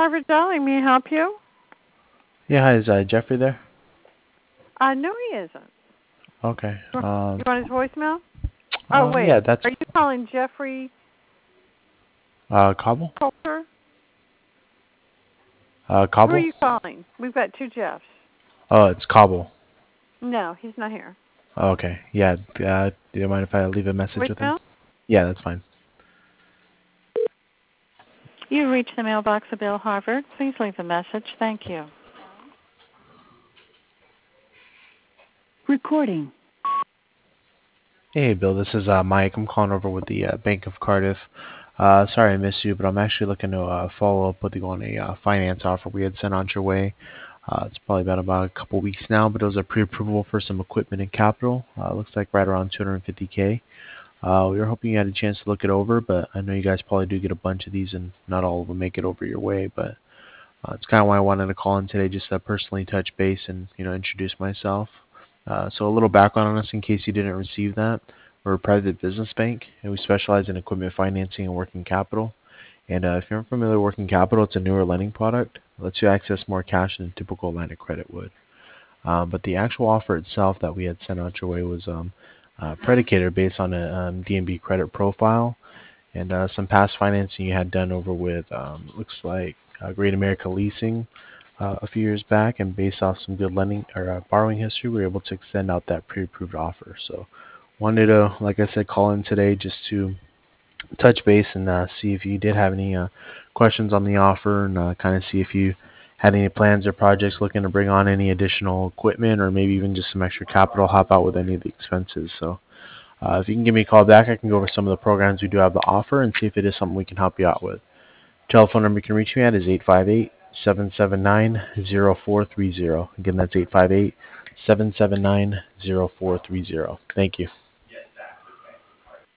Harvard Dialing, may I help you? Yeah, hi, is Jeffrey there? No, he isn't. Okay. You want his voicemail? Oh, wait. Yeah, that's Are you calling Jeffrey Cobble. Coulter? Who are Cobble. you calling? We've got two Jeffs. Oh, it's Cobble. No, he's not here. Okay. Yeah. Do you mind if I leave a message with him? Voicemail? Yeah, that's fine. You reached the mailbox of Bill Harvard. Please leave a message. Thank you. Recording. Hey, Bill. This is Mike. I'm calling over with the Bank of Cardiff. Sorry I missed you, but I'm actually looking to follow up with you on a finance offer we had sent on your way. It's probably been about a couple weeks now, but it was a pre-approval for some equipment and capital. Looks like right around 250K. We were hoping you had a chance to look it over, but I know you guys probably do get a bunch of these, and not all of them make it over your way. But it's kind of why I wanted to call in today, just to personally touch base and introduce myself. So a little background on us, in case you didn't receive that. We're a private business bank, and we specialize in equipment financing and working capital. And if you're unfamiliar with working capital, it's a newer lending product. It lets you access more cash than a typical line of credit would. But the actual offer itself that we had sent out your way was predicated based on a DNB credit profile and some past financing you had done over with, looks like Great America Leasing a few years back, and based off some good lending or borrowing history, we were able to extend out that pre-approved offer. So wanted to, like I said, call in today just to touch base and see if you did have any questions on the offer, and kind of see if you had any plans or projects looking to bring on any additional equipment or maybe even just some extra capital, help out with any of the expenses. So if you can give me a call back, I can go over some of the programs we do have to offer and see if it is something we can help you out with. Telephone number you can reach me at is 858-779-0430. Again, that's 858-779-0430. Thank you.